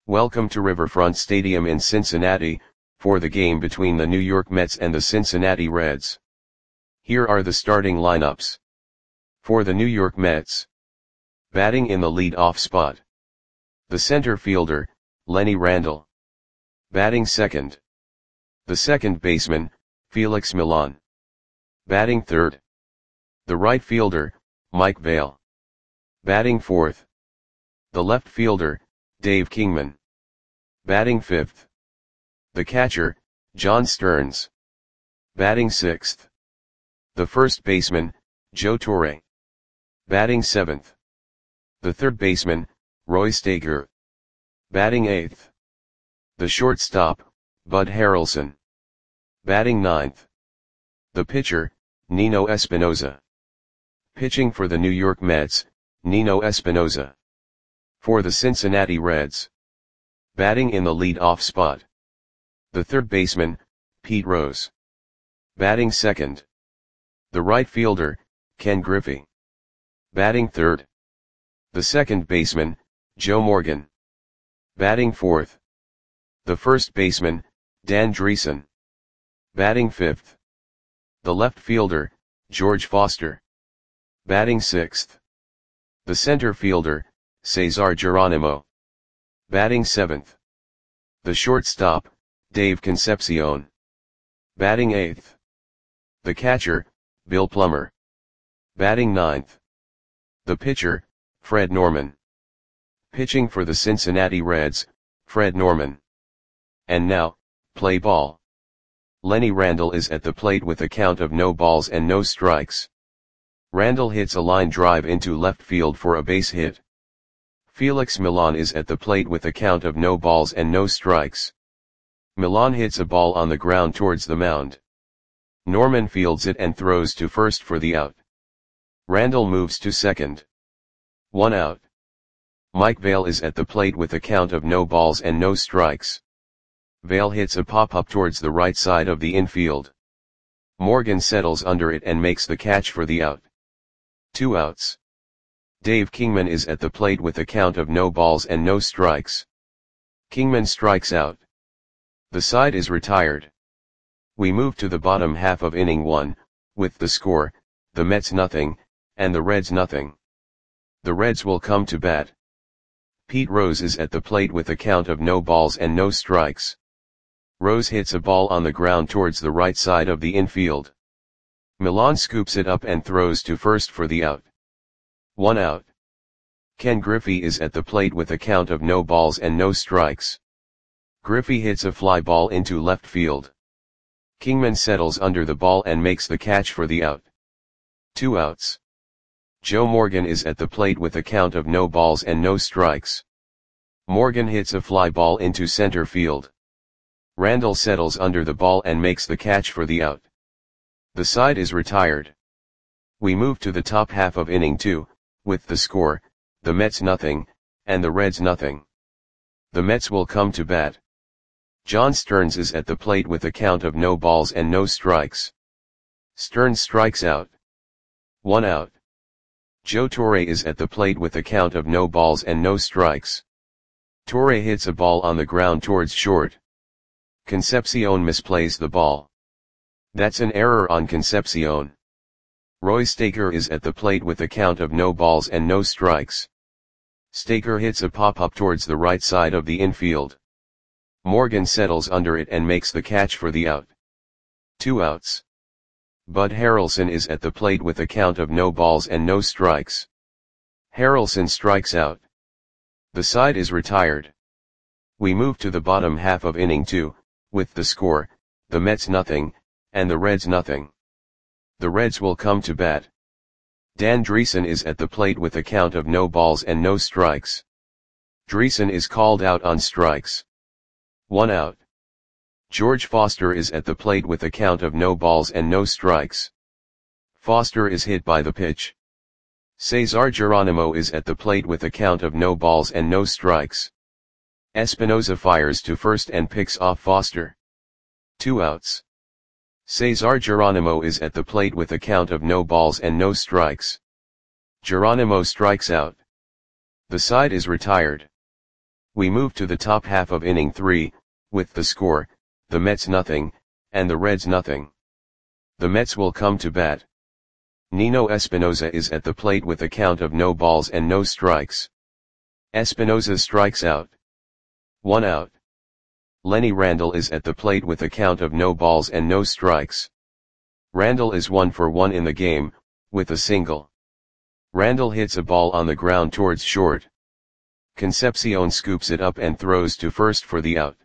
Welcome to Riverfront Stadium in Cincinnati, for the game between the New York Mets and the Cincinnati Reds. Here are the starting lineups. For the New York Mets. Batting in the lead-off spot. The center fielder, Lenny Randle. Batting second. The second baseman, Felix Millan. Batting third. The right fielder, Mike Vail. Batting fourth. The left fielder, Dave Kingman. Batting fifth. The catcher, John Stearns. Batting sixth. The first baseman, Joe Torre. Batting seventh. The third baseman, Roy Stager. Batting eighth. The shortstop, Bud Harrelson. Batting ninth. The pitcher, Nino Espinosa. Pitching for the New York Mets, Nino Espinosa. For the Cincinnati Reds. Batting in the lead-off spot. The third baseman, Pete Rose. Batting second. The right fielder, Ken Griffey. Batting third. The second baseman, Joe Morgan. Batting fourth. The first baseman, Dan Driessen. Batting fifth. The left fielder, George Foster. Batting sixth. The center fielder, Cesar Geronimo. Batting seventh. The shortstop, Dave Concepcion. Batting eighth. The catcher, Bill Plummer. Batting ninth. The pitcher, Fred Norman. Pitching for the Cincinnati Reds, Fred Norman. And now, play ball. Lenny Randle is at the plate with a count of no balls and no strikes. Randle hits a line drive into left field for a base hit. Felix Millan is at the plate with a count of no balls and no strikes. Millan hits a ball on the ground towards the mound. Norman fields it and throws to first for the out. Randle moves to second. 1 out. Mike Vail is at the plate with a count of no balls and no strikes. Vail hits a pop-up towards the right side of the infield. Morgan settles under it and makes the catch for the out. 2 outs. Dave Kingman is at the plate with a count of no balls and no strikes. Kingman strikes out. The side is retired. We move to the bottom half of inning 1, with the score, the Mets nothing, and the Reds nothing. The Reds will come to bat. Pete Rose is at the plate with a count of no balls and no strikes. Rose hits a ball on the ground towards the right side of the infield. Millan scoops it up and throws to first for the out. 1 out. Ken Griffey is at the plate with a count of no balls and no strikes. Griffey hits a fly ball into left field. Kingman settles under the ball and makes the catch for the out. 2 outs. Joe Morgan is at the plate with a count of no balls and no strikes. Morgan hits a fly ball into center field. Randle settles under the ball and makes the catch for the out. The side is retired. We move to the top half of inning 2, with the score, the Mets nothing, and the Reds nothing. The Mets will come to bat. John Stearns is at the plate with a count of no balls and no strikes. Stearns strikes out. 1 out. Joe Torre is at the plate with a count of no balls and no strikes. Torre hits a ball on the ground towards short. Concepcion misplays the ball. That's an error on Concepcion. Roy Stager is at the plate with a count of no balls and no strikes. Stager hits a pop-up towards the right side of the infield. Morgan settles under it and makes the catch for the out. 2 outs. Bud Harrelson is at the plate with a count of no balls and no strikes. Harrelson strikes out. The side is retired. We move to the bottom half of inning 2, with the score, the Mets nothing, and the Reds nothing. The Reds will come to bat. Dan Driessen is at the plate with a count of no balls and no strikes. Driessen is called out on strikes. 1 out. George Foster is at the plate with a count of no balls and no strikes. Foster is hit by the pitch. Cesar Geronimo is at the plate with a count of no balls and no strikes. Espinosa fires to first and picks off Foster. 2 outs. Cesar Geronimo is at the plate with a count of no balls and no strikes. Geronimo strikes out. The side is retired. We move to the top half of inning 3, with the score, the Mets nothing, and the Reds nothing. The Mets will come to bat. Nino Espinosa is at the plate with a count of no balls and no strikes. Espinosa strikes out. 1 out. Lenny Randle is at the plate with a count of no balls and no strikes. Randle is 1 for 1 in the game, with a single. Randle hits a ball on the ground towards short. Concepcion scoops it up and throws to first for the out.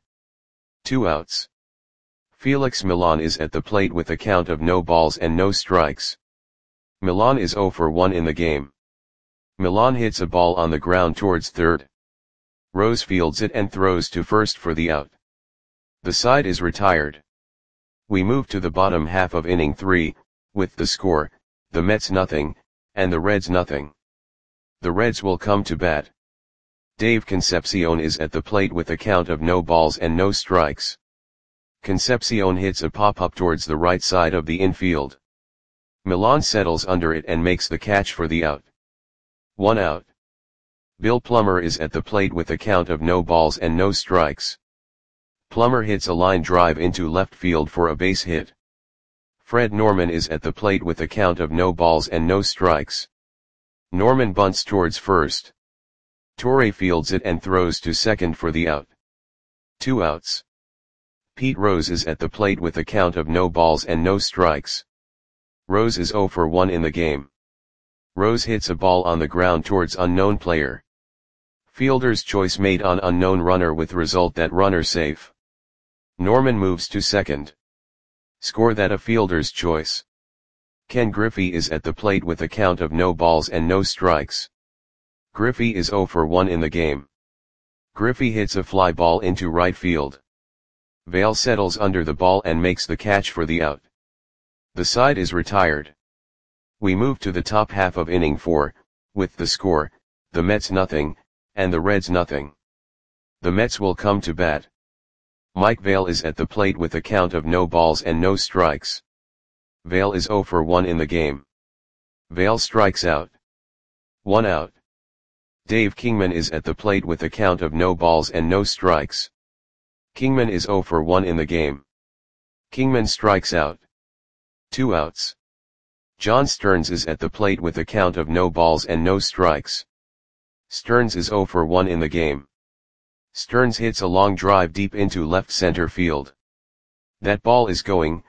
2 outs. Felix Millan is at the plate with a count of no balls and no strikes. Millan is 0 for 1 in the game. Millan hits a ball on the ground towards third. Rose fields it and throws to first for the out. The side is retired. We move to the bottom half of inning 3, with the score, the Mets nothing, and the Reds nothing. The Reds will come to bat. Dave Concepcion is at the plate with a count of no balls and no strikes. Concepcion hits a pop-up towards the right side of the infield. Millan settles under it and makes the catch for the out. 1 out. Bill Plummer is at the plate with a count of no balls and no strikes. Plummer hits a line drive into left field for a base hit. Fred Norman is at the plate with a count of no balls and no strikes. Norman bunts towards first. Torre fields it and throws to second for the out. 2 outs. Pete Rose is at the plate with a count of no balls and no strikes. Rose is 0 for 1 in the game. Rose hits a ball on the ground towards unknown player. Fielder's choice made on unknown runner with result that runner safe. Norman moves to second. Score that a fielder's choice. Ken Griffey is at the plate with a count of no balls and no strikes. Griffey is 0 for 1 in the game. Griffey hits a fly ball into right field. Vail settles under the ball and makes the catch for the out. The side is retired. We move to the top half of inning 4, with the score, the Mets nothing, and the Reds nothing. The Mets will come to bat. Mike Vail is at the plate with a count of no balls and no strikes. Vail is 0 for 1 in the game. Vail strikes out. 1 out. Dave Kingman is at the plate with a count of no balls and no strikes. Kingman is 0 for 1 in the game. Kingman strikes out. 2 outs. John Stearns is at the plate with a count of no balls and no strikes. Stearns is 0 for 1 in the game. Stearns hits a long drive deep into left center field. That ball is gone.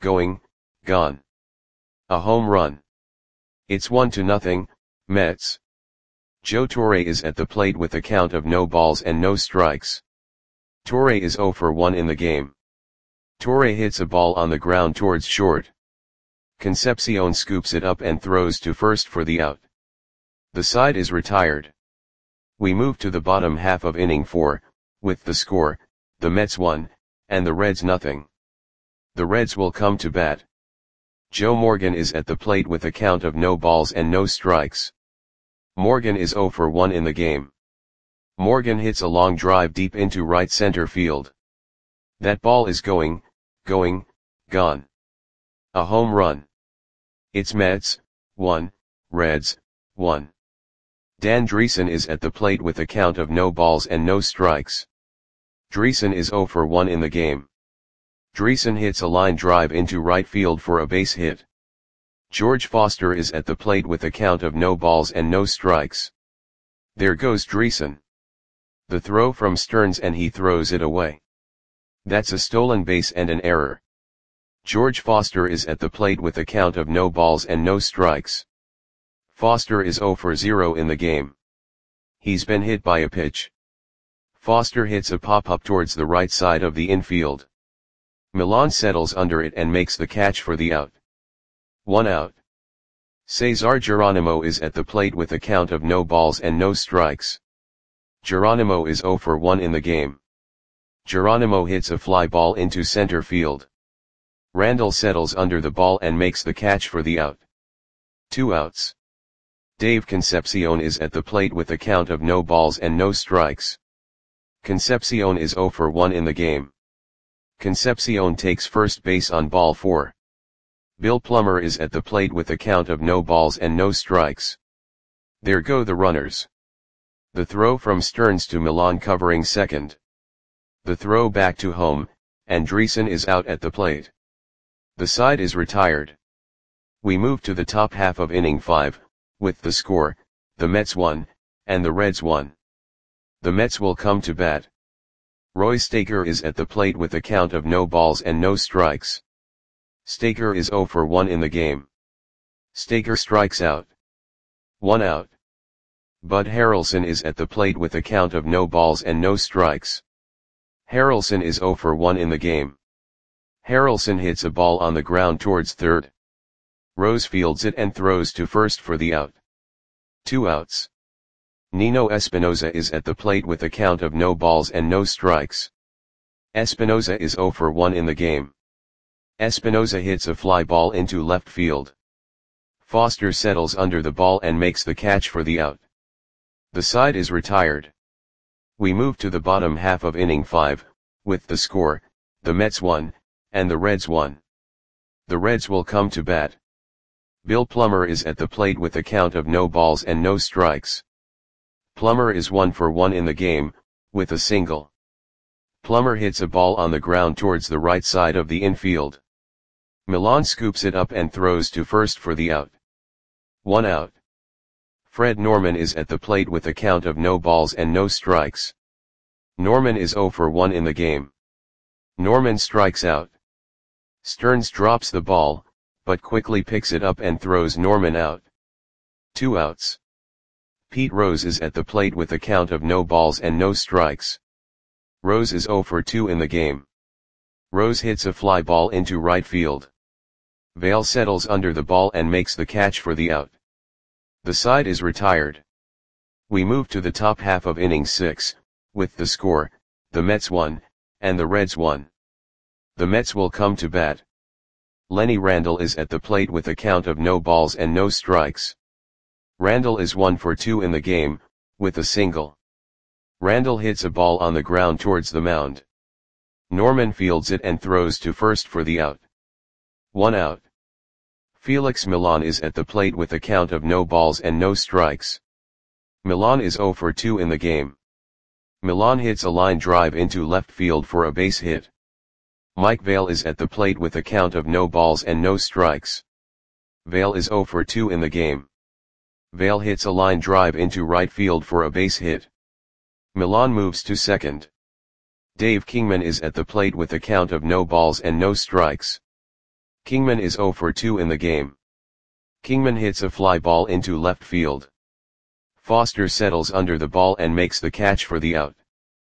A home run. It's 1-0, Mets. Joe Torre is at the plate with a count of no balls and no strikes. Torre is 0 for 1 in the game. Torre hits a ball on the ground towards short. Concepcion scoops it up and throws to first for the out. The side is retired. We move to the bottom half of inning 4, with the score, the Mets 1, and the Reds nothing. The Reds will come to bat. Joe Morgan is at the plate with a count of no balls and no strikes. Morgan is 0 for 1 in the game. Morgan hits a long drive deep into right center field. That ball is gone. A home run. It's Mets 1, Reds 1. Dan Dreesen is at the plate with a count of no balls and no strikes. Dreesen is 0 for 1 in the game. Dreesen hits a line drive into right field for a base hit. George Foster is at the plate with a count of no balls and no strikes. There goes Dreesen. The throw from Stearns and he throws it away. That's a stolen base and an error. George Foster is at the plate with a count of no balls and no strikes. Foster is 0 for 0 in the game. He's been hit by a pitch. Foster hits a pop-up towards the right side of the infield. Millan settles under it and makes the catch for the out. 1 out. Cesar Geronimo is at the plate with a count of no balls and no strikes. Geronimo is 0 for 1 in the game. Geronimo hits a fly ball into center field. Randle settles under the ball and makes the catch for the out. 2 outs. Dave Concepcion is at the plate with a count of no balls and no strikes. Concepcion is 0 for 1 in the game. Concepcion takes first base on ball 4. Bill Plummer is at the plate with a count of no balls and no strikes. There go the runners. The throw from Stearns to Milan covering second. The throw back to home, and Dreesen is out at the plate. The side is retired. We move to the top half of inning 5, with the score, the Mets 1, and the Reds 1. The Mets will come to bat. Roy Staker is at the plate with a count of no balls and no strikes. Staker is 0 for 1 in the game. Staker strikes out. 1 out. Bud Harrelson is at the plate with a count of no balls and no strikes. Harrelson is 0 for 1 in the game. Harrelson hits a ball on the ground towards third. Rose fields it and throws to first for the out. 2 outs. Nino Espinosa is at the plate with a count of no balls and no strikes. Espinosa is 0 for 1 in the game. Espinosa hits a fly ball into left field. Foster settles under the ball and makes the catch for the out. The side is retired. We move to the bottom half of inning 5, with the score, the Mets 1, and the Reds 1. The Reds will come to bat. Bill Plummer is at the plate with a count of no balls and no strikes. Plummer is 1 for 1 in the game, with a single. Plummer hits a ball on the ground towards the right side of the infield. Milan scoops it up and throws to first for the out. 1 out. Fred Norman is at the plate with a count of no balls and no strikes. Norman is 0 for 1 in the game. Norman strikes out. Stearns drops the ball, but quickly picks it up and throws Norman out. 2 outs. Pete Rose is at the plate with a count of no balls and no strikes. Rose is 0 for 2 in the game. Rose hits a fly ball into right field. Vail settles under the ball and makes the catch for the out. The side is retired. We move to the top half of inning 6, with the score, the Mets 1, and the Reds 1. The Mets will come to bat. Lenny Randle is at the plate with a count of no balls and no strikes. Randle is 1 for 2 in the game, with a single. Randle hits a ball on the ground towards the mound. Norman fields it and throws to first for the out. 1 out. Felix Milan is at the plate with a count of no balls and no strikes. Milan is 0 for 2 in the game. Milan hits a line drive into left field for a base hit. Mike Vail is at the plate with a count of no balls and no strikes. Vail is 0 for 2 in the game. Vail hits a line drive into right field for a base hit. Milan moves to second. Dave Kingman is at the plate with a count of no balls and no strikes. Kingman is 0 for 2 in the game. Kingman hits a fly ball into left field. Foster settles under the ball and makes the catch for the out.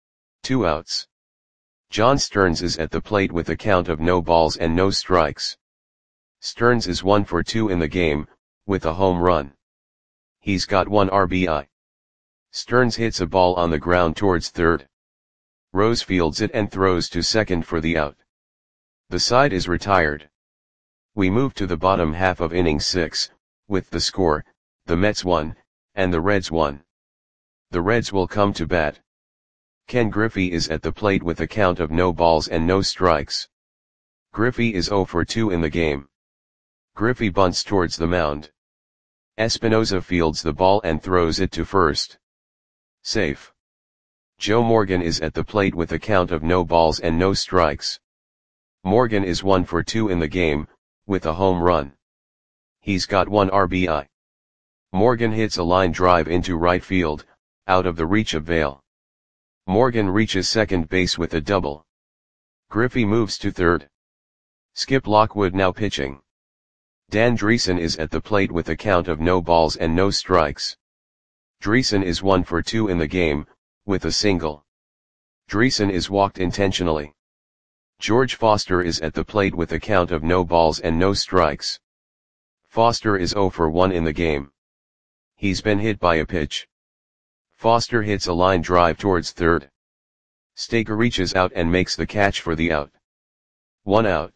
2 outs. John Stearns is at the plate with a count of no balls and no strikes. Stearns is 1 for 2 in the game, with a home run. He's got 1 RBI. Stearns hits a ball on the ground towards third. Rose fields it and throws to second for the out. The side is retired. We move to the bottom half of inning 6, with the score, the Mets 1, and the Reds 1. The Reds will come to bat. Ken Griffey is at the plate with a count of no balls and no strikes. Griffey is 0 for 2 in the game. Griffey bunts towards the mound. Espinosa fields the ball and throws it to first. Safe. Joe Morgan is at the plate with a count of no balls and no strikes. Morgan is 1 for 2 in the game, with a home run. He's got 1 RBI. Morgan hits a line drive into right field, out of the reach of Vail. Morgan reaches second base with a double. Griffey moves to third. Skip Lockwood now pitching. Dan Dreesen is at the plate with a count of no balls and no strikes. Dreesen is 1 for 2 in the game, with a single. Dreesen is walked intentionally. George Foster is at the plate with a count of no balls and no strikes. Foster is 0 for 1 in the game. He's been hit by a pitch. Foster hits a line drive towards third. Staker reaches out and makes the catch for the out. 1 out.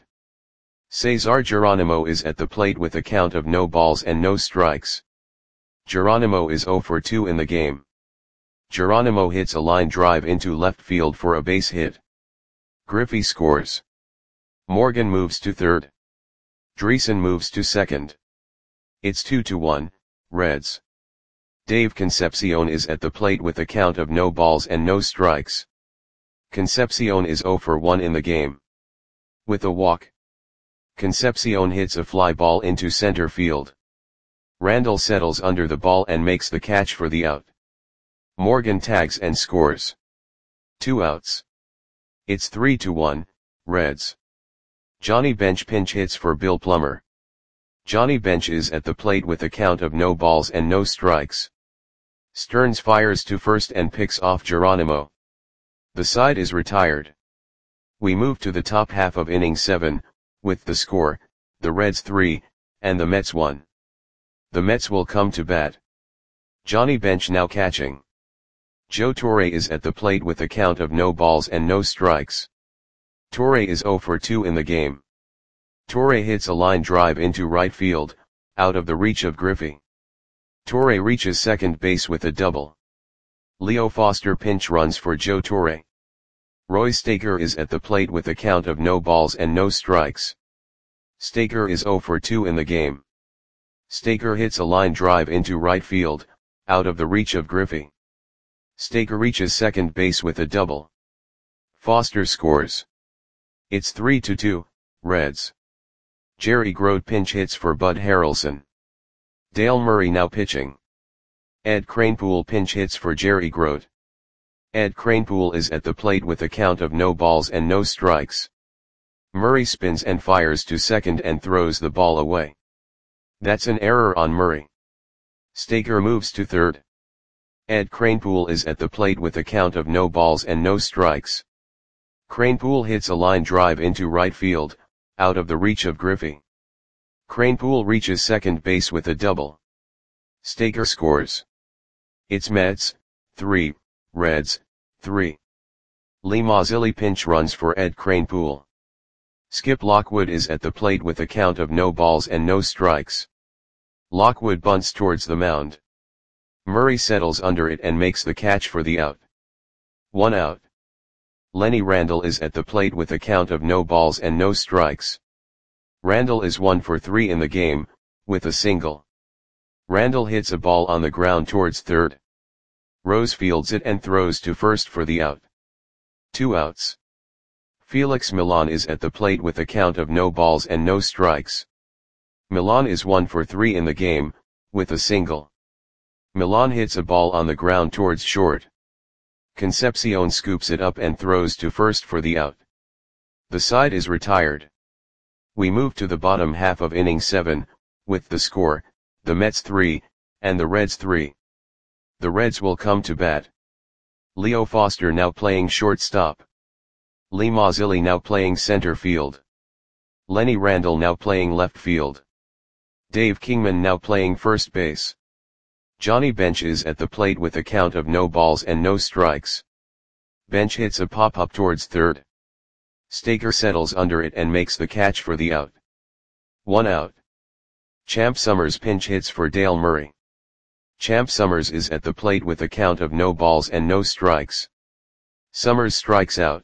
Cesar Geronimo is at the plate with a count of no balls and no strikes. Geronimo is 0 for 2 in the game. Geronimo hits a line drive into left field for a base hit. Griffey scores. Morgan moves to third. Dreesen moves to second. It's 2-1, Reds. Dave Concepcion is at the plate with a count of no balls and no strikes. Concepcion is 0 for 1 in the game. With a walk, Concepcion hits a fly ball into center field. Randall settles under the ball and makes the catch for the out. Morgan tags and scores. 2 outs. It's 3-1, Reds. Johnny Bench pinch hits for Bill Plummer. Johnny Bench is at the plate with a count of no balls and no strikes. Stearns fires to first and picks off Geronimo. The side is retired. We move to the top half of inning 7, with the score, the Reds 3, and the Mets 1. The Mets will come to bat. Johnny Bench now catching. Joe Torre is at the plate with a count of no balls and no strikes. Torre is 0 for 2 in the game. Torre hits a line drive into right field, out of the reach of Griffey. Torre reaches second base with a double. Leo Foster pinch runs for Joe Torre. Roy Staker is at the plate with a count of no balls and no strikes. Staker is 0 for 2 in the game. Staker hits a line drive into right field, out of the reach of Griffey. Staker reaches second base with a double. Foster scores. It's 3-2, Reds. Jerry Grote pinch hits for Bud Harrelson. Dale Murray now pitching. Ed Kranepool pinch hits for Jerry Grote. Ed Kranepool is at the plate with a count of no balls and no strikes. Murray spins and fires to second and throws the ball away. That's an error on Murray. Staker moves to third. Ed Kranepool is at the plate with a count of no balls and no strikes. Kranepool hits a line drive into right field, out of the reach of Griffey. Kranepool reaches second base with a double. Staker scores. It's Mets 3, Reds 3. Lee Mazzilli pinch runs for Ed Kranepool. Skip Lockwood is at the plate with a count of no balls and no strikes. Lockwood bunts towards the mound. Murray settles under it and makes the catch for the out. 1 out. Lenny Randall is at the plate with a count of no balls and no strikes. Randall is 1 for 3 in the game, with a single. Randall hits a ball on the ground towards third. Rose fields it and throws to first for the out. 2 outs. Felix Milan is at the plate with a count of no balls and no strikes. Milan is 1 for 3 in the game, with a single. Milan hits a ball on the ground towards short. Concepcion scoops it up and throws to first for the out. The side is retired. We move to the bottom half of inning 7, with the score, the Mets 3, and the Reds 3. The Reds will come to bat. Leo Foster now playing shortstop. Lee Mazzilli now playing center field. Lenny Randall now playing left field. Dave Kingman now playing first base. Johnny Bench is at the plate with a count of no balls and no strikes. Bench hits a pop-up towards third. Staker settles under it and makes the catch for the out. 1 out. Champ Summers pinch hits for Dale Murray. Champ Summers is at the plate with a count of no balls and no strikes. Summers strikes out.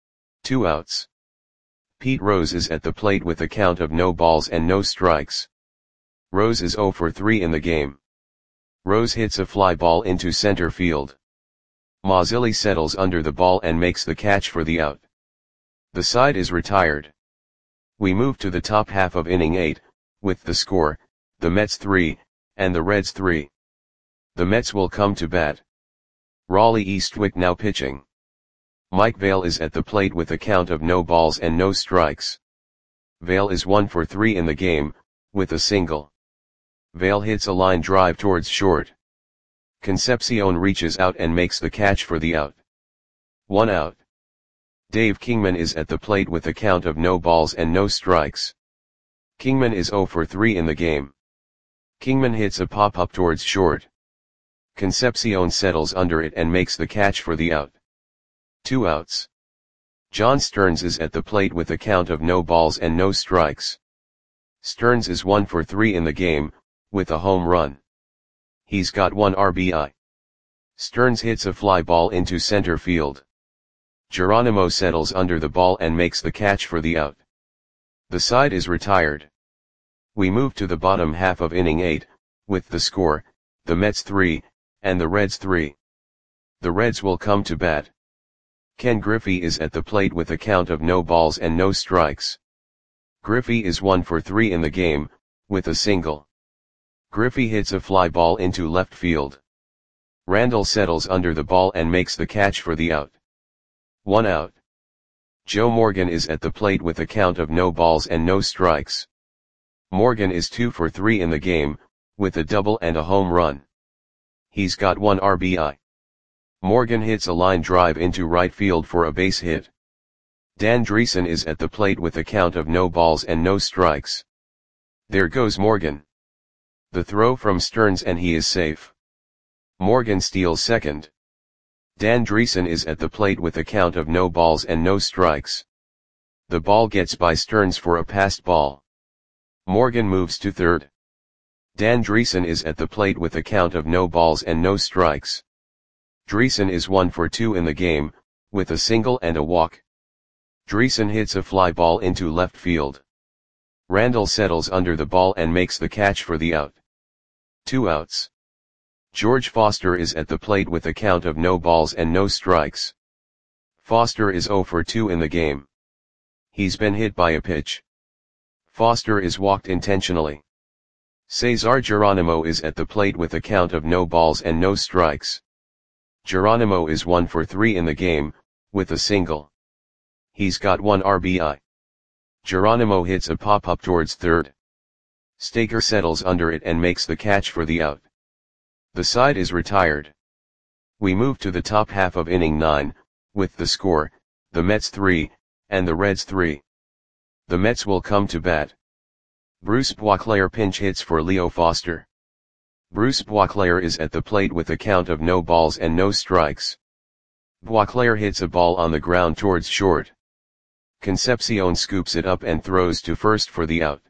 2 outs. Pete Rose is at the plate with a count of no balls and no strikes. Rose is 0 for 3 in the game. Rose hits a fly ball into center field. Mazzilli settles under the ball and makes the catch for the out. The side is retired. We move to the top half of inning 8, with the score, the Mets 3, and the Reds 3. The Mets will come to bat. Raleigh Eastwick now pitching. Mike Vail is at the plate with a count of no balls and no strikes. Vail is 1 for 3 in the game, with a single. Vail hits a line drive towards short. Concepcion reaches out and makes the catch for the out. 1 out. Dave Kingman is at the plate with a count of no balls and no strikes. Kingman is 0 for 3 in the game. Kingman hits a pop-up towards short. Concepcion settles under it and makes the catch for the out. 2 outs. John Stearns is at the plate with a count of no balls and no strikes. Stearns is 1 for 3 in the game, with a home run. He's got 1 RBI. Stearns hits a fly ball into center field. Geronimo settles under the ball and makes the catch for the out. The side is retired. We move to the bottom half of inning 8, with the score, the Mets 3, and the Reds 3. The Reds will come to bat. Ken Griffey is at the plate with a count of no balls and no strikes. Griffey is 1 for 3 in the game, with a single. Griffey hits a fly ball into left field. Randall settles under the ball and makes the catch for the out. 1 out. Joe Morgan is at the plate with a count of no balls and no strikes. Morgan is 2 for 3 in the game, with a double and a home run. He's got 1 RBI. Morgan hits a line drive into right field for a base hit. Dan Driessen is at the plate with a count of no balls and no strikes. There goes Morgan. The throw from Stearns and he is safe. Morgan steals second. Dan Driessen is at the plate with a count of no balls and no strikes. The ball gets by Stearns for a passed ball. Morgan moves to third. Dan Driessen is at the plate with a count of no balls and no strikes. Driessen is 1 for 2 in the game, with a single and a walk. Driessen hits a fly ball into left field. Randall settles under the ball and makes the catch for the out. 2 outs. George Foster is at the plate with a count of no balls and no strikes. Foster is 0 for 2 in the game. He's been hit by a pitch. Foster is walked intentionally. Cesar Geronimo is at the plate with a count of no balls and no strikes. Geronimo is 1 for 3 in the game, with a single. He's got 1 RBI. Geronimo hits a pop-up towards third. Staker settles under it and makes the catch for the out. The side is retired. We move to the top half of inning 9, with the score, the Mets 3, and the Reds 3. The Mets will come to bat. Bruce Boisclair pinch hits for Leo Foster. Bruce Boisclair is at the plate with a count of no balls and no strikes. Boisclair hits a ball on the ground towards short. Concepcion scoops it up and throws to first for the out.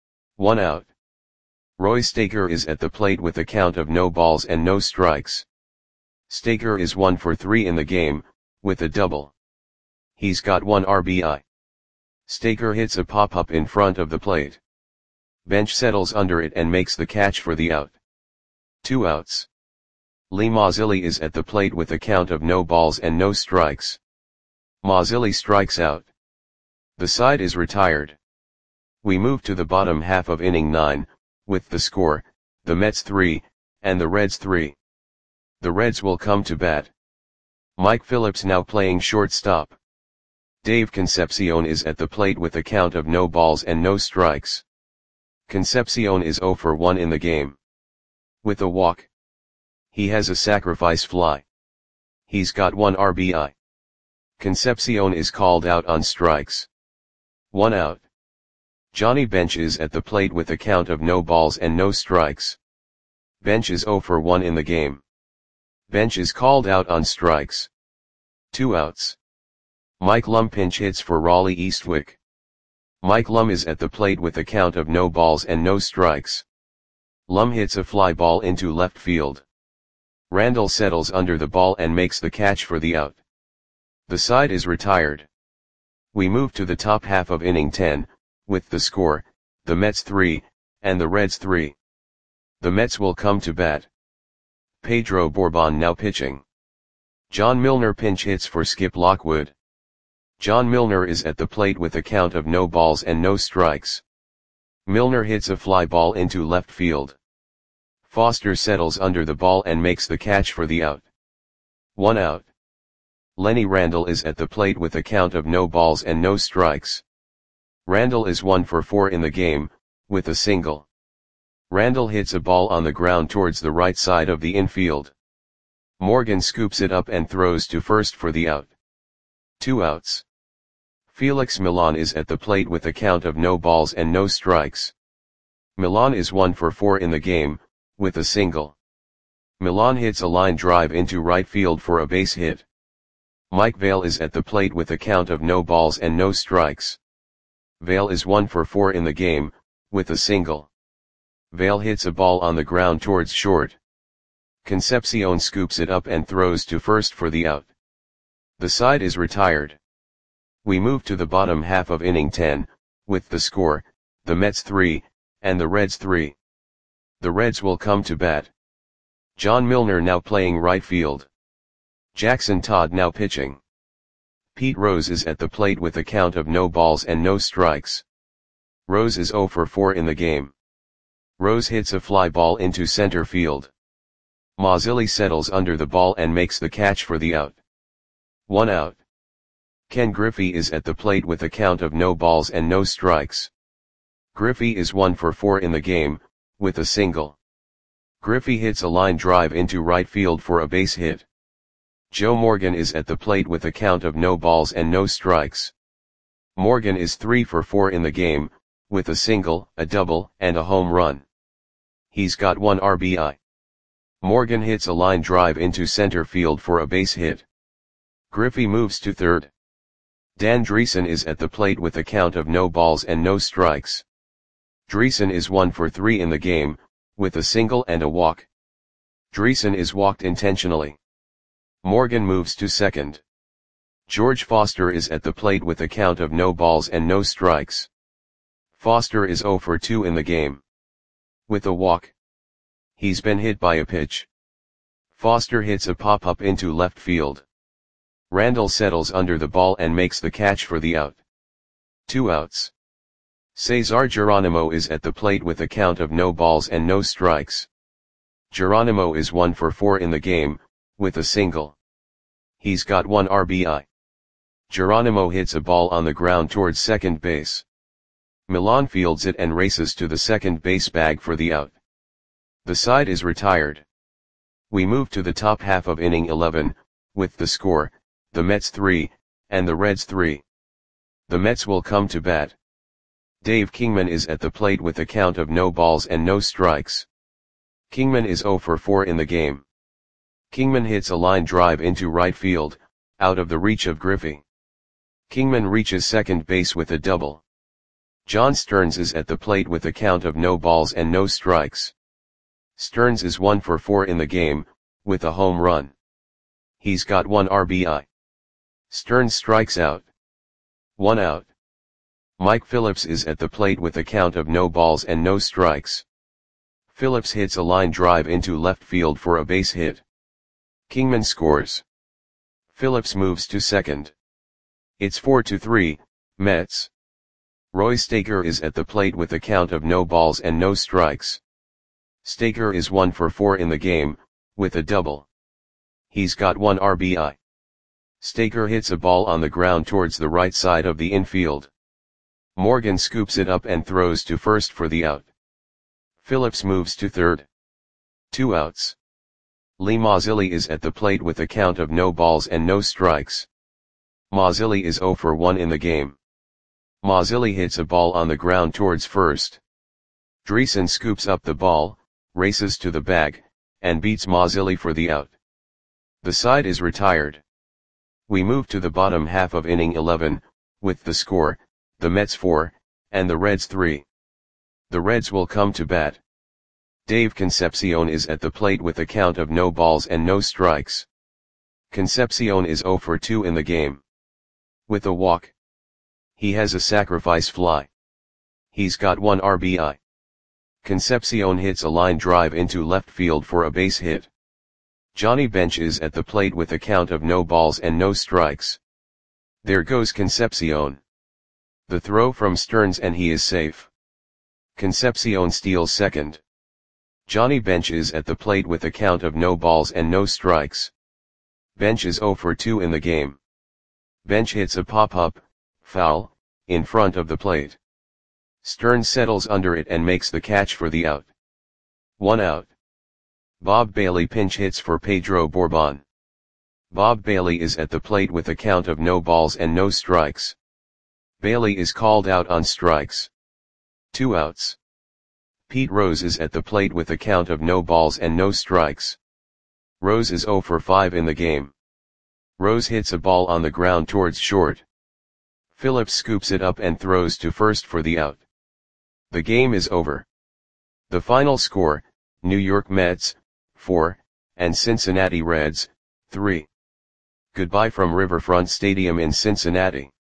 1 out. Roy Staker is at the plate with a count of no balls and no strikes. Staker is 1 for 3 in the game, with a double. He's got 1 RBI. Staker hits a pop-up in front of the plate. Bench settles under it and makes the catch for the out. 2 outs. Lee Mazzilli is at the plate with a count of no balls and no strikes. Mazzilli strikes out. The side is retired. We move to the bottom half of inning 9, with the score, the Mets 3, and the Reds 3. The Reds will come to bat. Mike Phillips now playing shortstop. Dave Concepcion is at the plate with a count of no balls and no strikes. Concepcion is 0 for 1 in the game. With a walk. He has a sacrifice fly. He's got 1 RBI. Concepcion is called out on strikes. 1 out. Johnny Bench is at the plate with a count of no balls and no strikes. Bench is 0 for 1 in the game. Bench is called out on strikes. 2 outs. Mike Lum pinch hits for Raleigh Eastwick. Mike Lum is at the plate with a count of no balls and no strikes. Lum hits a fly ball into left field. Randall settles under the ball and makes the catch for the out. The side is retired. We move to the top half of inning 10, with the score, the Mets 3, and the Reds 3. The Mets will come to bat. Pedro Borbon now pitching. John Milner pinch hits for Skip Lockwood. John Milner is at the plate with a count of no balls and no strikes. Milner hits a fly ball into left field. Foster settles under the ball and makes the catch for the out. 1 out. Lenny Randall is at the plate with a count of no balls and no strikes. Randall is 1 for 4 in the game, with a single. Randall hits a ball on the ground towards the right side of the infield. Morgan scoops it up and throws to first for the out. 2 outs. Felix Milan is at the plate with a count of no balls and no strikes. Milan is 1 for 4 in the game, with a single. Milan hits a line drive into right field for a base hit. Mike Vail is at the plate with a count of no balls and no strikes. Vail is 1 for 4 in the game, with a single. Vail hits a ball on the ground towards short. Concepcion scoops it up and throws to first for the out. The side is retired. We move to the bottom half of inning 10, with the score, the Mets 3, and the Reds 3. The Reds will come to bat. John Milner now playing right field. Jackson Todd now pitching. Pete Rose is at the plate with a count of no balls and no strikes. Rose is 0 for 4 in the game. Rose hits a fly ball into center field. Mazzilli settles under the ball and makes the catch for the out. 1 out. Ken Griffey is at the plate with a count of no balls and no strikes. Griffey is 1 for 4 in the game, with a single. Griffey hits a line drive into right field for a base hit. Joe Morgan is at the plate with a count of no balls and no strikes. Morgan is 3 for 4 in the game, with a single, a double, and a home run. He's got 1 RBI. Morgan hits a line drive into center field for a base hit. Griffey moves to third. Dan Dreesen is at the plate with a count of no balls and no strikes. Dreesen is 1 for 3 in the game, with a single and a walk. Dreesen is walked intentionally. Morgan moves to second. George Foster is at the plate with a count of no balls and no strikes. Foster is 0 for 2 in the game. With a walk. He's been hit by a pitch. Foster hits a pop-up into left field. Randall settles under the ball and makes the catch for the out. 2 outs. Cesar Geronimo is at the plate with a count of no balls and no strikes. Geronimo is 1 for 4 in the game, with a single. He's got 1 RBI. Geronimo hits a ball on the ground towards second base. Milan fields it and races to the second base bag for the out. The side is retired. We move to the top half of inning 11, with the score, the Mets 3, and the Reds 3. The Mets will come to bat. Dave Kingman is at the plate with a count of no balls and no strikes. Kingman is 0 for 4 in the game. Kingman hits a line drive into right field, out of the reach of Griffey. Kingman reaches second base with a double. John Stearns is at the plate with a count of no balls and no strikes. Stearns is 1 for 4 in the game, with a home run. He's got 1 RBI. Stearns strikes out. 1 out. Mike Phillips is at the plate with a count of no balls and no strikes. Phillips hits a line drive into left field for a base hit. Kingman scores. Phillips moves to second. It's 4-3, Mets. Roy Staker is at the plate with a count of no balls and no strikes. Staker is 1 for 4 in the game, with a double. He's got 1 RBI. Staker hits a ball on the ground towards the right side of the infield. Morgan scoops it up and throws to first for the out. Phillips moves to third. 2 outs. Lee Mazzilli is at the plate with a count of no balls and no strikes. Mazzilli is 0 for 1 in the game. Mazzilli hits a ball on the ground towards first. Dreesen scoops up the ball, races to the bag, and beats Mazzilli for the out. The side is retired. We move to the bottom half of inning 11, with the score, the Mets 4, and the Reds 3. The Reds will come to bat. Dave Concepcion is at the plate with a count of no balls and no strikes. Concepcion is 0 for 2 in the game. With a walk. He has a sacrifice fly. He's got 1 RBI. Concepcion hits a line drive into left field for a base hit. Johnny Bench is at the plate with a count of no balls and no strikes. There goes Concepcion. The throw from Stearns and he is safe. Concepcion steals second. Johnny Bench is at the plate with a count of no balls and no strikes. Bench is 0 for 2 in the game. Bench hits a pop-up, foul, in front of the plate. Stearns settles under it and makes the catch for the out. 1 out. Bob Bailey pinch hits for Pedro Bourbon. Bob Bailey is at the plate with a count of no balls and no strikes. Bailey is called out on strikes. 2 outs. Pete Rose is at the plate with a count of no balls and no strikes. Rose is 0 for 5 in the game. Rose hits a ball on the ground towards short. Phillips scoops it up and throws to first for the out. The game is over. The final score, New York Mets, 4, and Cincinnati Reds, 3. Goodbye from Riverfront Stadium in Cincinnati.